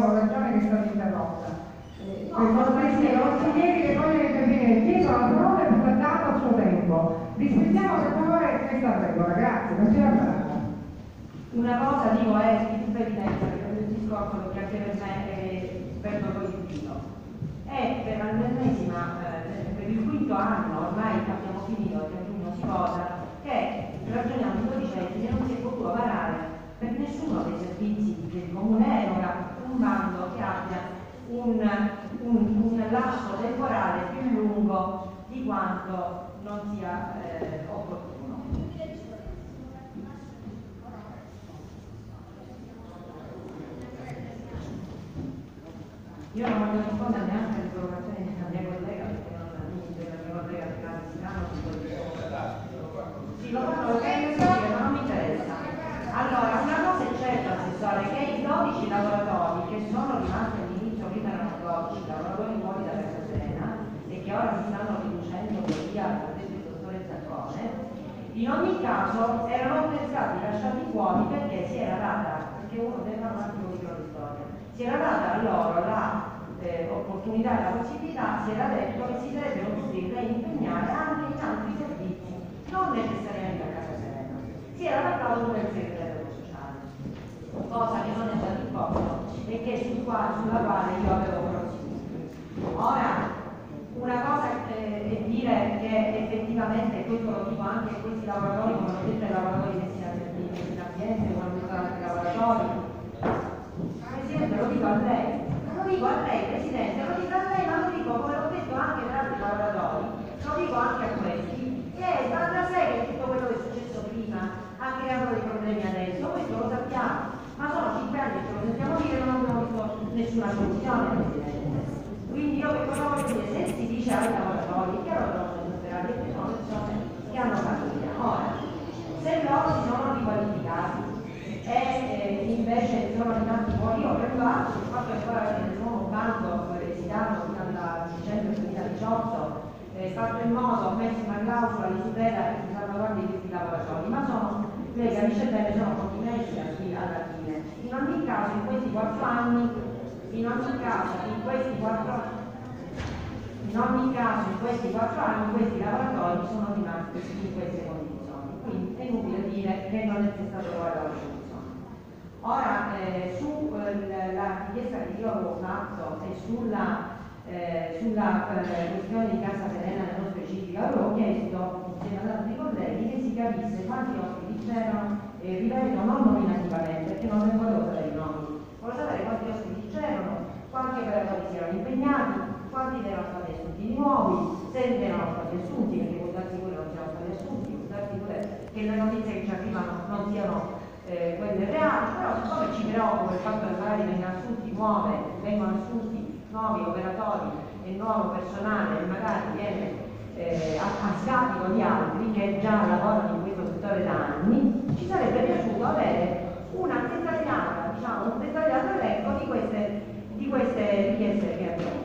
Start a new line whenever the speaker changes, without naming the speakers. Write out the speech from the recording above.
ho ragione che è stata interrotta. Sono questi consiglieri che vogliono intervenire, chiedo la parola per trattato a suo tempo. Rispettiamo per favore questa regola, grazie, consigliere Barata.
Una cosa dico è di tutta evidenza che il discorso che anche per me è verso positivo. E per l'ennesima, per il quinto anno, ormai abbiamo finito, che a giugno si vota, che ragioniamo in 12 mesi e non si è potuto varare per nessuno dei servizi che il Comune eroga un bando che abbia un lasso temporale più lungo di quanto non sia opportuno. Io non voglio rispondere neanche alle provocazioni della mia collega, perché non della mia collega di Graziano, sì, lo fanno perché ma non mi interessa. Allora, una cosa è certa, assessore, che i 12 lavoratori che sono rimasti all'inizio, prima erano 12 lavoratori nuovi da Casa Serena e che ora si stanno riducendo per via del dottore Zaccone, in ogni caso erano stati lasciati fuori perché si era data, perché uno deve fare un attimo di cronistoria, si era data a loro l'opportunità e la possibilità, si era detto che si sarebbero costretti a impegnare anche in altri servizi, non necessariamente a Casa Serena. Si era dato per il segretario sociale, cosa che non è stata imposta e che sulla quale io avevo proseguito. Ora, una cosa è dire che effettivamente, questo lo dico anche a questi lavoratori, come ho detto ai lavoratori messi in ambiente, come ho detto anche ai lavoratori, Presidente, lo dico a lei, Presidente, lo dico a lei, ma lo dico come l'ho detto anche ad altri lavoratori, lo dico anche a questi, che va da sé che tutto quello che è successo prima ha creato dei problemi adesso, questo lo sappiamo, ma sono 5 anni che lo sentiamo dire e non abbiamo visto nessuna soluzione, Presidente. Quindi io che cosa voglio dire, se si dice ai lavoratori che loro sono disperati e che sono persone che hanno famiglia, ora, se loro si sono riqualificati e invece sono rimasti fuori, io prendo atto del fatto che ora c'è il nuovo bando esitato fino a dicembre 2018, fatto in modo, messo una clausola di tutela e di salvaguardia di questi lavoratori, ma sono, lei capisce bene, sono pochi mesi alla fine. In ogni caso in questi 4 anni questi lavoratori sono rimasti in queste condizioni, quindi è inutile dire che non è stata trovata la soluzione. Ora, sulla richiesta che io avevo fatto e sulla questione di Casa Serena nello specifico, avevo chiesto insieme ad altri colleghi che si capisse quanti ospiti c'erano, ripeto, non nominativamente, perché non ne volevo sapere i nomi, volevo sapere quanti ospiti c'erano, quanti operatori si erano impegnati, quanti erano stati assunti di nuovi, se erano stati assunti, perché può darsi pure non siano stati assunti, può darsi pure che le notizie che ci arrivano non siano quelle reali, però siccome ci preoccupa il fatto che magari vengono assunti nuovi operatori e nuovo personale e magari viene a scapito di altri che già lavorano in questo settore da anni, ci sarebbe piaciuto avere un dettagliato elenco di queste richieste che abbiamo.